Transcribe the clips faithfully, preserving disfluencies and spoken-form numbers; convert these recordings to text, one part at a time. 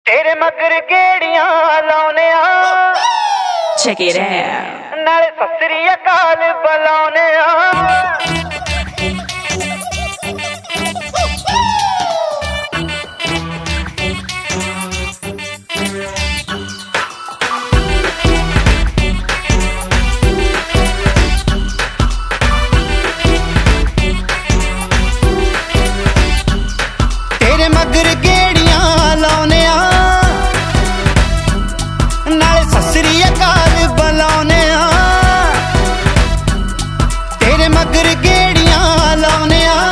तेरे मगर गेड़ियां लाउने आ, check it out, नाले सत श्री अकाल बुलाउने आ। तेरे मगर गेड़ियां लाउने आ, नाले सत श्री अकाल बुलाउने आ। तेरे मगर गेड़ियां लाउने आ,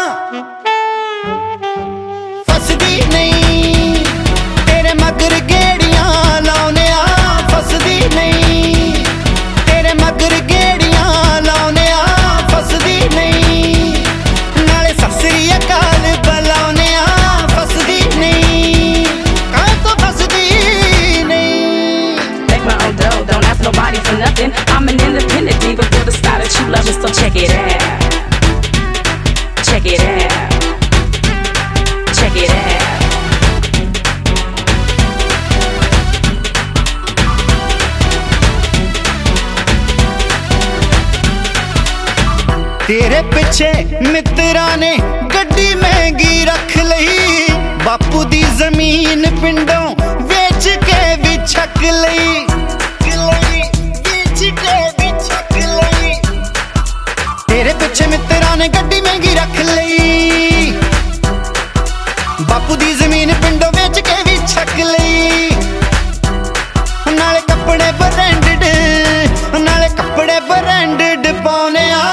फसदी नहीं। तेरे मगर गेड़ियां लाउने आ, फसदी नहीं। तेरे मगर गेड़ियां लाउने आ, फसदी नहीं। नाले सत श्री अकाल बुलाउने आ, फसदी नहीं। कां तो फसदी नहीं। make my own dough, don't ask nobody for nothing. I'm an independent diva for the style that you love, so check it out, check it out, check it out. तेरे पिछे मित्रां ने गड्डी महंगी रख लई, बापू दी जमीन पिंडों वेच के भी छक लई, वेच के भी छक लई। तेरे पिछे मित्रां ने गड्डी महंगी रख लई, बापू दी जमीन पिंडों वेच के भी छक लई। नाले कपड़े ब्रांडेड, नाले कपड़े ब्रांडेड पाउने आ,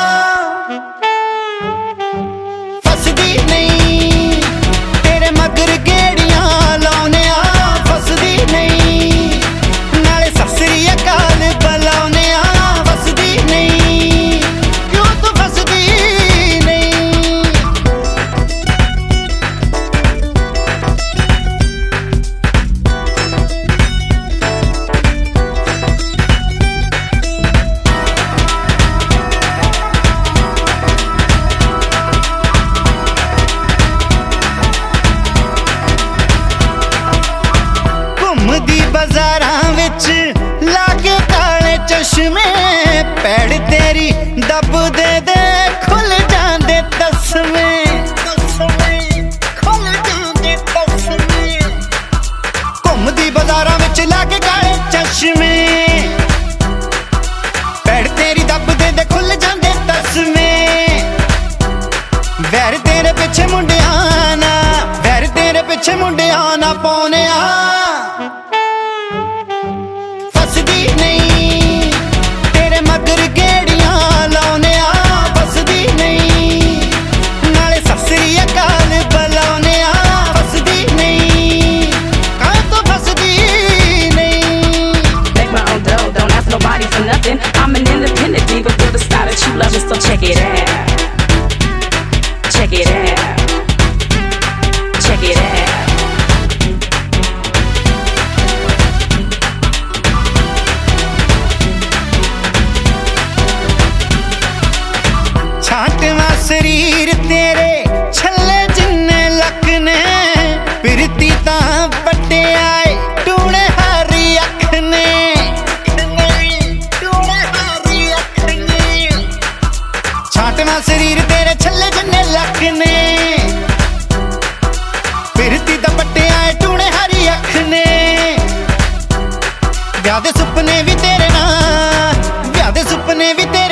फसदी नहीं। तेरे मगर गेड़ियां लाउने आ, फसदी नहीं। नाले सत श्री अकाल बुलाउने आ, फसदी नहीं। क्यों तो फसदी नहीं। घुमदी बाजारां विच लागे काले चश्मे, पैड़ तेरी दब दे दे खुल जांदे तस्मे, खुल जांदे तस्मे। घुमदी बाजारां विच लागे काले चश्मे, पैड़ तेरी दब दे दे खुल जांदे तस्मे। वैर तेरे पिछे मुंडियां ना, वैर तेरे पिछे मुंडियां ना पाउने आ, फसदी नहीं। तेरे मगर गेड़ियां लाउने आ, फसदी नहीं। नाले सत श्री अकाल बुलाउने आ, फसदी नहीं। कां तो फसदी नहीं। Make my own dough, don't ask nobody for nothing. I'm an independent diva for the style that you love, so check it out, check it out, check it out. छांटवा शरीर तेरे छल्ले जिन्ने लक ने, फिरती तां पट्टे आए टूणे हारी अख ने, टूणे हारी अख ने। छांटवा शरीर तेरे छल्ले जिन्ने लक ने, फिरती तां पट्टे आए टूणे हारी अख ने। ब्याह दे सुपने भी तेरे नाल, ब्याह दे सुपने भी तेरे